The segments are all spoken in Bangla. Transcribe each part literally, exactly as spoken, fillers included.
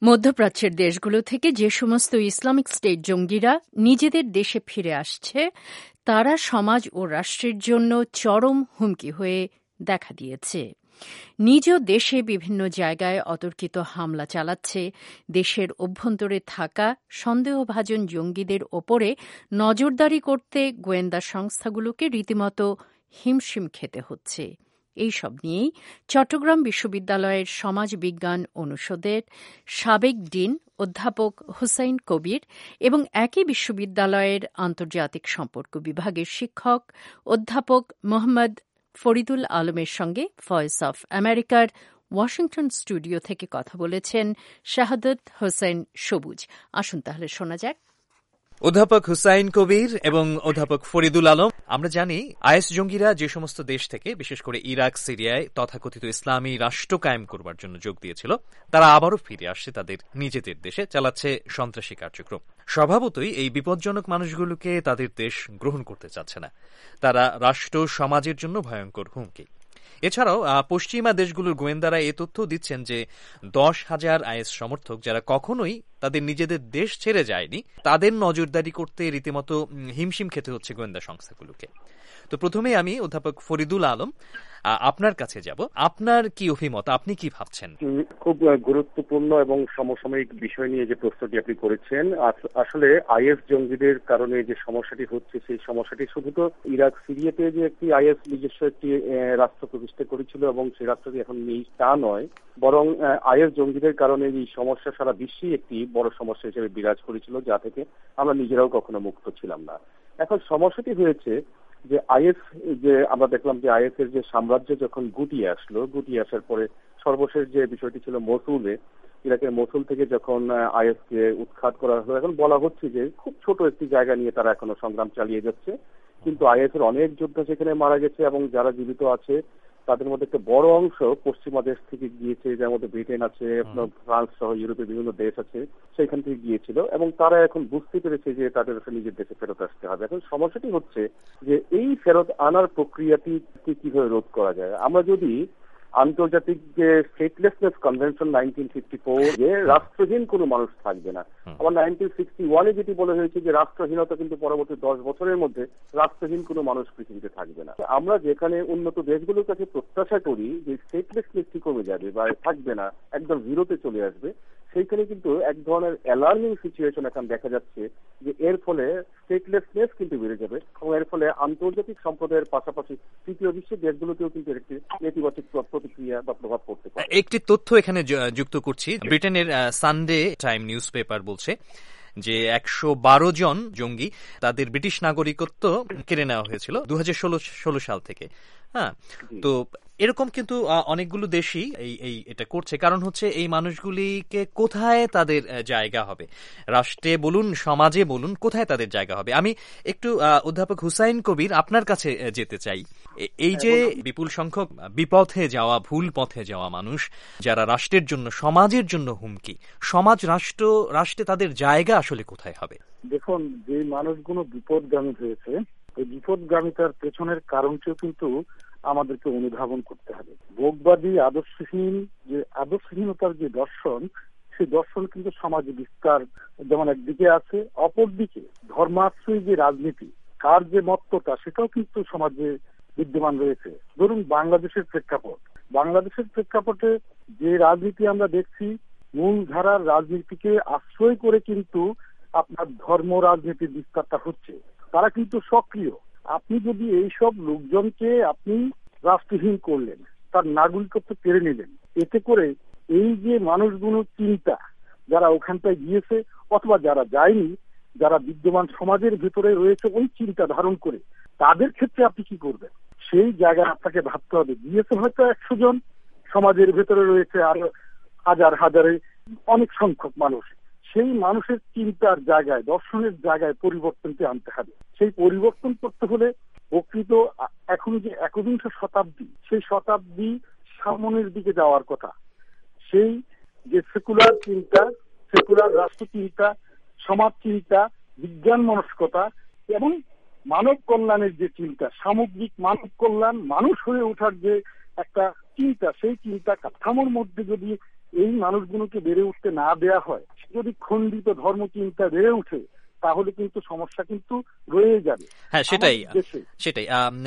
মধ্যপ্রাচ্যের দেশগুলো থেকে যে সমস্ত ইসলামিক স্টেট জঙ্গিরা নিজেদের দেশে ফিরে আসছে তারা সমাজ ও রাষ্ট্রের জন্য চরম হুমকি হয়ে দেখা দিয়েছে। নিজ দেশে বিভিন্ন জায়গায় অতর্কিত হামলা চালাচ্ছে, দেশের অভ্যন্তরে থাকা সন্দেহভাজন জঙ্গিদের ওপরে নজরদারি করতে গোয়েন্দা সংস্থাগুলোকে রীতিমতো হিমশিম খেতে হচ্ছে। এইসব নিয়েই চট্টগ্রাম বিশ্ববিদ্যালয়ের সমাজবিজ্ঞান অনুষদের সাবেক ডিন অধ্যাপক হুসাইন কবির এবং একই বিশ্ববিদ্যালয়ের আন্তর্জাতিক সম্পর্ক বিভাগের শিক্ষক অধ্যাপক মোহাম্মদ ফরিদুল আলমের সঙ্গে ভয়েস অফ আমেরিকার ওয়াশিংটন স্টুডিও থেকে কথা বলেছেন শাহাদত হোসেন সবুজ। আসুন তাহলে শোনা যাক। অধ্যাপক হুসাইন কবির এবং অধ্যাপক ফরিদুল আলম, আমরা জানি আইএস জঙ্গিরা যে সমস্ত দেশ থেকে বিশেষ করে ইরাক, সিরিয়ায় তথাকথিত ইসলামী রাষ্ট্র কায়েম করবার জন্য যোগ দিয়েছিল, তারা আবারও ফিরে আসছে তাদের নিজেদের দেশে, চালাচ্ছে সন্ত্রাসী কার্যক্রম। স্বভাবতই এই বিপজ্জনক মানুষগুলোকে তাদের দেশ গ্রহণ করতে চাচ্ছে না। তারা রাষ্ট্র সমাজের জন্য ভয়ঙ্কর হুমকি। এছাড়াও পশ্চিমা দেশগুলোর গোয়েন্দারা এ তথ্য দিচ্ছেন যে দশ হাজার আইএস সমর্থক যারা কখনোই তাদের নিজেদের দেশ ছেড়ে যায়নি, তাদের নজরদারি করতে রীতিমতো হিমশিম খেতে হচ্ছে গোয়েন্দা সংস্থাগুলোকে। তো প্রথমে আমি অধ্যাপক ফরিদুল আলম আপনার কাছে যাব। আপনার কি অভিমত, আপনি কি ভাবছেন? খুব গুরুত্বপূর্ণ এবং সমসাময়িক বিষয় নিয়ে যে প্রশ্নটি আপনি করেছেন, আসলে আইএস জঙ্গিদের কারণে যে সমস্যাটি হচ্ছে সেই সমস্যাটি শুধু তো ইরাক, সিরিয়াতে যে একটি আইএস নিজস্ব একটি রাষ্ট্র প্রতিষ্ঠা করেছিল এবং সেই রাষ্ট্রটি এখন নেই তা নয়, বরং আইএস জঙ্গিদের কারণে এই সমস্যা সারা বিশ্বেই একটি বড় সমস্যা হিসেবে বিরাজ করেছিল, যা থেকে আমরা নিজেরাও কখনো মুক্ত ছিলাম না। এখন সমস্যাটি হয়েছে যে আইএস, যে আমরা দেখলাম যে আইএস এর যে সাম্রাজ্য যখন গুটিয়ে আসলো, গুটিয়ে আসার পরে সর্বশেষ যে বিষয়টি ছিল মসুলে, ইরাকের মসুল থেকে যখন আইএস কে উৎখাত করা হলো, এখন বলা হচ্ছে যে খুব ছোট একটি জায়গা নিয়ে তারা এখনো সংগ্রাম চালিয়ে যাচ্ছে, কিন্তু আইএস এর অনেক যোদ্ধা সেখানে মারা গেছে এবং যারা জীবিত আছে তাদের মধ্যে একটা বড় অংশ পশ্চিমা দেশ থেকে গিয়েছে, যার মধ্যে ব্রিটেন আছে, ফ্রান্স সহ ইউরোপের বিভিন্ন দেশ আছে, সেখান থেকে গিয়েছিল এবং তারা এখন বুঝতে পেরেছে যে তাদের নিজের দেশে ফেরত আসতে হবে। এখন সমস্যাটি হচ্ছে যে এই ফেরত আনার প্রক্রিয়াটি কিভাবে রোধ করা যায়। আমরা যদি আন্তর্জাতিক যে statelessness convention nineteen fifty four, যে রাষ্ট্রহীন কোনো মানুষ থাকবে না, আবার নাইনটিন সিক্সটি ওয়ানে যেটি বলা হয়েছে যে রাষ্ট্রহীনতা কিন্তু পরবর্তী দশ বছরের মধ্যে রাষ্ট্রহীন কোনো মানুষ পৃথিবীতে থাকবে না। আমরা যেখানে উন্নত দেশগুলোর কাছে প্রত্যাশা করি যে স্টেটলেসনেসটি কমে যাবে বা থাকবে না, একদম জিরোতে চলে আসবে, সেইখানে কিন্তু এক ধরনের অ্যালার্মিং সিচুয়েশন এখন দেখা যাচ্ছে যে এর ফলে স্টেটলেসনেস কিন্তু বেড়ে যাবে এবং এর ফলে আন্তর্জাতিক সম্প্রদায়ের পাশাপাশি তৃতীয় বিশ্বের দেশগুলোতেও কিন্তু একটি নেতিবাচক প্রতিক্রিয়া বা প্রভাব পড়তে পারে। একটি তথ্য এখানে যুক্ত করছি। ব্রিটেনের সানডে টাইম নিউজ পেপার বলছে যে একশো বারো জন জঙ্গি, তাদের ব্রিটিশ নাগরিকত্ব কেড়ে নেওয়া হয়েছিল দু হাজার ষোলো সাল থেকে। হ্যাঁ, তো এরকম কিন্তু অনেকগুলো দেশই এই এই এটা করছে। কারণ হচ্ছে এই মানুষগুলিকে কোথায় তাদের জায়গা হবে, রাষ্ট্রে বলুন, সমাজে বলুন, কোথায় তাদের জায়গা হবে। আমি একটু অধ্যাপক হুসাইন কবির আপনার কাছে যেতে চাই। এই যে বিপুল সংখ্যক বিপথে যাওয়া, ভুল পথে যাওয়া মানুষ যারা রাষ্ট্রের জন্য, সমাজের জন্য হুমকি, সমাজ রাষ্ট্র রাষ্ট্রে তাদের জায়গা আসলে কোথায় হবে? দেখুন, যে মানুষগুলো বিপদগামী হয়েছে, এই বিপদগামিতার পেছনের কারণটিও কিন্তু আমাদেরকে অনুধাবন করতে হবে। ভোগবাদী আদর্শহীন যে আদর্শহীনতার যে দর্শন, সেই দর্শন কিন্তু সমাজে বিস্তার যেমন একদিকে আছে, অপরদিকে ধর্মাশ্রয়ী যে রাজনীতি, কার যে মত্ততা, সেটাও কিন্তু সমাজে বিদ্যমান রয়েছে। ধরুন বাংলাদেশের প্রেক্ষাপট, বাংলাদেশের প্রেক্ষাপটে যে রাজনীতি আমরা দেখছি, মূল ধারার রাজনীতিকে আশ্রয় করে কিন্তু আপনার ধর্ম রাজনীতির বিস্তারটা হচ্ছে। তারা কিন্তু সক্রিয়। আপনি যদি এইসব লোকজনকে আপনি রাষ্ট্রহীন করলেন, তার নাগরিকত্ব কেড়ে নিলেন, এতে করে এই যে মানুষগুলোর চিন্তা, যারা ওখানটায় গিয়েছে অথবা যারা যায়নি, যারা বিদ্যমান সমাজের ভেতরে রয়েছে ওই চিন্তা ধারণ করে, তাদের ক্ষেত্রে আপনি কি করবেন সেই জায়গায় আপনাকে ভাবতে হবে। গিয়েছে হয়তো একশো জন, সমাজের ভেতরে রয়েছে আরো হাজার হাজারে অনেক সংখ্যক মানুষ। সেই মানুষের চিন্তার জায়গায়, দর্শনের জায়গায় পরিবর্তনকে আনতে হবে। সেই পরিবর্তন করতে হলে প্রকৃত এখন যে একবিংশ শতাব্দী, সেই শতাব্দী সামনের দিকে যাওয়ার কথা। সেই যে সেকুলার চিন্তা, সেকুলার রাষ্ট্র চিন্তা, সমাজ চিন্তা, বিজ্ঞান মনস্কতা এবং মানব কল্যাণের যে চিন্তা, সামগ্রিক মানব কল্যাণ, মানুষ হয়ে ওঠার যে একটা চিন্তা, সেই চিন্তা কাঠামোর মধ্যে যদি এই মানুষগুলোকে বেড়ে উঠতে না দেয়া হয়, যদি খণ্ডিত ধর্মচিন্তা বেড়ে উঠে, তাহলে কিন্তু সমস্যা কিন্তু রয়ে যাবে। হ্যাঁ, সেটাই সেটাই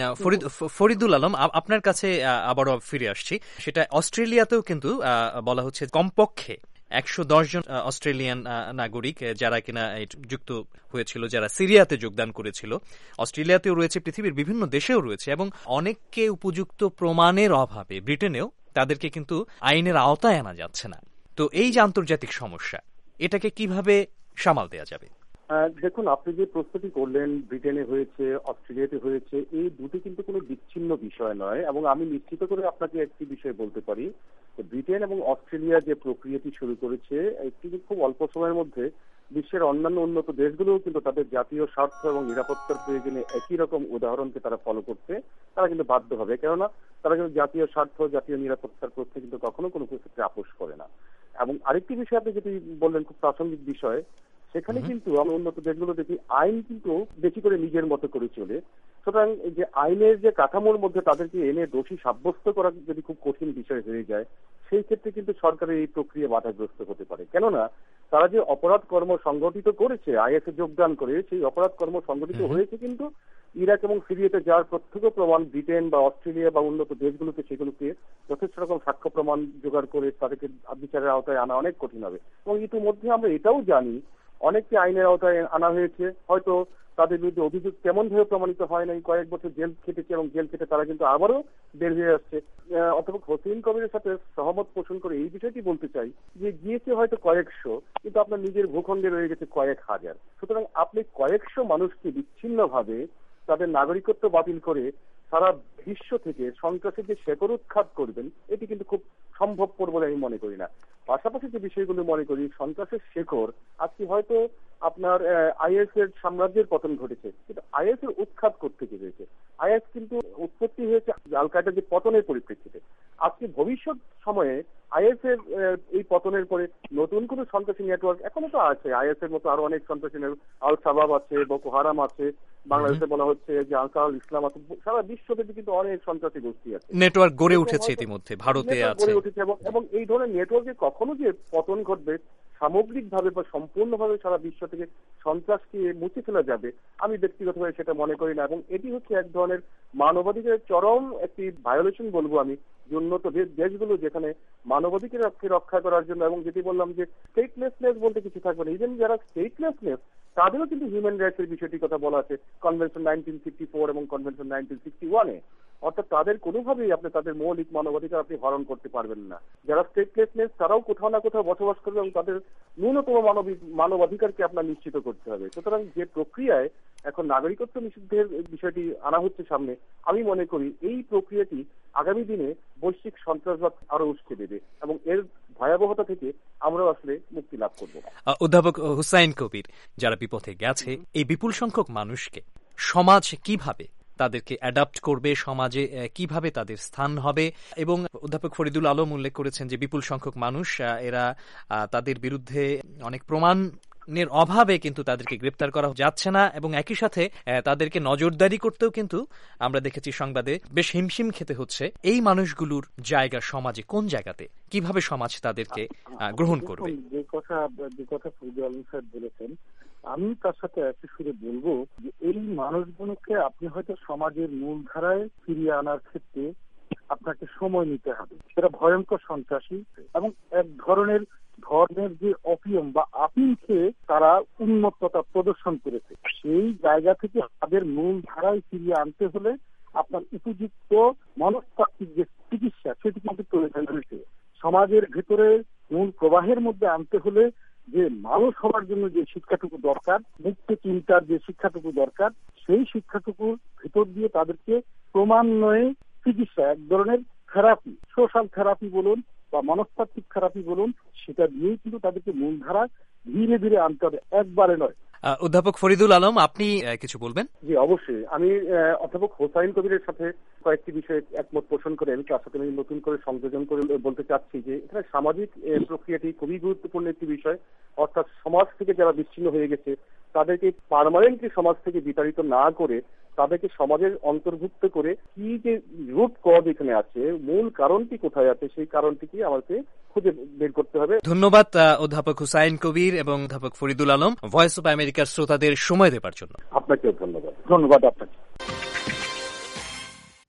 ফরিদুল আলম, আপনার কাছে আবারও ফিরে আসছি। সেটা অস্ট্রেলিয়াতেও কিন্তু বলা হচ্ছে কমপক্ষে একশো দশ জন অস্ট্রেলিয়ান নাগরিক যারা কিনা যুক্ত হয়েছিল, যারা সিরিয়াতে যোগদান করেছিল, অস্ট্রেলিয়াতেও রয়েছে, পৃথিবীর বিভিন্ন দেশেও রয়েছে, এবং অনেককে উপযুক্ত প্রমাণের অভাবে ব্রিটেনেও তাদেরকে কিন্তু আইনের আওতায় আনা যাচ্ছে না। তো এই যে আন্তর্জাতিক সমস্যা, এটাকে কিভাবে সামাল দেওয়া যাবে? দেখুন, আপনি যে প্রশ্নটি করলেন, ব্রিটেনে হয়েছে, অস্ট্রেলিয়াতে হয়েছে, এই দুটি কিন্তু কোনো বিচ্ছিন্ন বিষয় নয়। এবং আমি নিশ্চিত করে আপনাকে একটি বিষয় বলতে পারি, ব্রিটেন এবং অস্ট্রেলিয়া যে প্রক্রিয়াটি শুরু করেছে, একটি খুব অল্প সময়ের মধ্যে বিশ্বের অন্যান্য উন্নত দেশগুলোও কিন্তু তাদের জাতীয় স্বার্থ এবং নিরাপত্তার প্রয়োজনে একই রকম উদাহরণকে তারা ফলো করতে তারা কিন্তু বাধ্য হবে। কেননা তারা কিন্তু জাতীয় স্বার্থ, জাতীয় নিরাপত্তার প্রশ্নে কিন্তু কখনো কোনো ক্ষেত্রে আপোষ করে না। এবং আরেকটি বিষয় আপনি যেটি বললেন, খুব প্রাসঙ্গিক বিষয়, সেখানে কিন্তু আমরা উন্নত দেশগুলো দেখি আইন কিন্তু বেশি করে নিজের মতো করে চলে। সুতরাং যে আইনের যে কাঠামোর মধ্যে তাদেরকে এনে দোষী সাব্যস্ত করা যদি খুব কঠিন বিষয় হয়ে যায়, সেই ক্ষেত্রে কিন্তু সরকারের এই প্রক্রিয়া বাধাগ্রস্ত হতে পারে। কেননা তারা যে অপরাধ কর্ম সংগঠিত করেছে আইএসএ যোগদান করে, সেই অপরাধ কর্ম সংগঠিত হয়েছে কিন্তু ইরাক এবং সিরিয়াতে, যার প্রত্যক্ষ প্রমাণ ব্রিটেন বা অস্ট্রেলিয়া বা উন্নত দেশগুলোতে সেগুলোকে যথেষ্ট রকম সাক্ষ্য প্রমাণ জোগাড় করে তাদেরকে বিচারের আওতায় আনা অনেক কঠিন হবে। এবং ইতিমধ্যে আমরা এটাও জানি অনেককে আইনের আওতায় আনা হয়েছে, হয়তো তাদের বিরুদ্ধে অভিযোগ কেমন ভাবে প্রমাণিত হয় নাই, কয়েক বছর জেল খেটেছে এবং জেল খেটে তারা কিন্তু আবারও বের হয়ে আসছে। অথবা হোসেন কবিরের সাথে সহমত পোষণ করে এই বিষয়টি বলতে চাই যে গিয়েছে হয়তো কয়েকশো, কিন্তু আপনার নিজের ভূখণ্ডে রয়ে গেছে কয়েক হাজার। সুতরাং আপনি কয়েকশো মানুষকে বিচ্ছিন্নভাবে তাদের নাগরিকত্ব বাতিল করে সারা বিশ্ব থেকে সন্ত্রাসের যে শেকড় উৎখাত করবেন, এটি কিন্তু খুব সম্ভবপর বলে আমি মনে করি না। পাশাপাশি যে বিষয়গুলো মনে করি, সন্ত্রাসের শেকড় আজকে হয়তো আপনার আইএস এর সাম্রাজ্যের পতন ঘটেছে, কিন্তু আইএস এর উৎখাত করতে গিয়েছে। আইএস কিন্তু উৎপত্তি হয়েছে আল কায়দার যে পতনের পরিপ্রেক্ষিতে। আজকে ভবিষ্যৎ সময়ে আইএস এর এই পতনের পরে নতুন কোন সন্ত্রাসী নেটওয়ার্ক এখনো তো আছে, আইএস এর মতো আরো অনেক সন্ত্রাসী, আল শাবাব আছে, বোকো হারাম আছে, বাংলাদেশে বলা হচ্ছে যে আনসারুল ইসলাম আছে, সারা বিশ্বব্যাপী কিন্তু অনেক সন্ত্রাসী গোষ্ঠী আছে, নেটওয়ার্ক গড়ে উঠেছে ইতিমধ্যে, ভারতে আছে। এবং এই ধরনের নেটওয়ার্কে কখনো যে পতন ঘটবে, সামগ্রিকভাবে বা সম্পূর্ণভাবে সারা বিশ্ব থেকে সন্ত্রাসকে মুছে ফেলা যাবে, আমি ব্যক্তিগতভাবে সেটা মনে করি না। এবং এটি হচ্ছে এক ধরনের মানবাধিকারের চরম একটি ভায়োলেশন বলবো আমি, যে উন্নত দেশগুলো যেখানে মানবাধিকারকে রক্ষা করার জন্য, এবং যেটি বললাম যে স্টেটলেসনেস বলতে কিছু থাকবে না, ইভেন যারা স্টেটলেসনেস তাদেরও কিন্তু হিউম্যান রাইটস এর বিষয়টির কথা বলা আছে কনভেনশন নাইনটিন ফিফটি ফোর এবং কনভেনশন নাইনটিন সিক্সটি ওয়ানে। অর্থাৎ তাদের কোনোভাবেই আপনি তাদের মৌলিক মানবাধিকার আপনি হরণ করতে পারবেন না। যারা স্টেটলেসনেস তারাও কোথাও না কোথাও বসবাস করবে এবং তাদের ন্যূনতম মানবিক মানবাধিকারকে আপনার নিশ্চিত করতে হবে। সুতরাং যে প্রক্রিয়ায় এখন নাগরিকত্ব নিষিদ্ধের বিষয়টি আনা হচ্ছে সামনে, আমি মনে করি এই প্রক্রিয়াটি আগামী দিনে বৈশ্বিক সন্ত্রাসবাদ আরো উস্কে দেবে এবং এর ভয়াবহতা থেকে আমরাও আসলে মুক্তি লাভ করব। অধ্যাপক হুসাইন কবির, যারা বিপথে গেছে, এই বিপুল সংখ্যক মানুষকে সমাজ কিভাবে তাদেরকে অ্যাডাপ্ট করবে, সমাজে কিভাবে তাদের স্থান হবে, এবং অধ্যাপক ফরিদুল আলম উল্লেখ করেছেন যে বিপুল সংখ্যক মানুষ, এরা তাদের বিরুদ্ধে অনেক প্রমাণ এর অভাবে কিন্তু তাদেরকে গ্রেপ্তার করা যাচ্ছে না, এবং একই সাথে তাদেরকে নজরদারি করতেও কিন্তু আমরা দেখেছি সংবাদে বেশ হিমশিম খেতে হচ্ছে। এই মানুষগুলোর জায়গা সমাজে কোন জায়গাতে, কিভাবে সমাজ তাদেরকে গ্রহণ করবে? যে কথা যে কথা ফরিদুল আলম সাহেব বলেছেন, আমি তার সাথে একই সুরে বলবো যে এই মানুষগুলোকে আপনি হয়তো সমাজের মূল ধারায় ফিরিয়ে আনার ক্ষেত্রে আপনাকে সময় নিতে হবে। সেটা ভয়ঙ্কর সন্ত্রাসী এবং এক ধরনের ধর্মের যে অপিয়ম বা আপিল খেয়ে তারা উন্মত্ততা প্রদর্শন করেছে, সেই জায়গা থেকে তাদের মূল ধারায় ফিরিয়ে আনতে হলে আপনার উপযুক্ত মনস্তাত্ত্বিক যে চিকিৎসা সেটি কিন্তু প্রয়োজন হয়েছে। সমাজের ভেতরে মূল প্রবাহের মধ্যে আনতে হলে যে মানুষ হওয়ার জন্য যে শিক্ষাটুকু দরকার, মুক্ত চিন্তার যে শিক্ষাটুকু দরকার, সেই শিক্ষাটুকুর ভেতর দিয়ে তাদেরকে ক্রমান্বয়ে চিকিৎসা, এক ধরনের থেরাপি, সোশ্যাল থেরাপি বলুন বা মনস্তাত্ত্বিক থেরাপি বলুন, সেটা দিয়েই কিন্তু তাদেরকে মূলধারা ধীরে ধীরে আনতে হবে, একবারে নয়। অধ্যাপক ফরিদুল আলম, আপনি কিছু বলবেন? জি অবশ্যই, আমি অধ্যাপক হোসাইন কবিরের সাথে কয়েকটি বিষয়ে একমত পোষণ করে আমি তার সাথে আমি নতুন করে সংযোজন করে বলতে চাচ্ছি যে এখানে সামাজিক প্রক্রিয়াটি খুবই গুরুত্বপূর্ণ একটি বিষয়। অর্থাৎ সমাজ থেকে যারা বিচ্ছিন্ন হয়ে গেছে তাদেরকে পার্মানেন্টলি সমাজ থেকে বিতাড়িত না করে তাদেরকে সমাজের অন্তর্ভুক্ত করে কি যে রুট কজ এখানে আছে, মূল কারণটি কোথায় আছে, সেই কারণটি কি আমাকে খুঁজে বের করতে হবে। ধন্যবাদ অধ্যাপক হুসাইন কবির এবং অধ্যাপক ফরিদুল আলম, ভয়েস অব আমেরিকার শ্রোতাদের সময় দেবার জন্য। আপনাকেও ধন্যবাদ। ধন্যবাদ আপনাকে।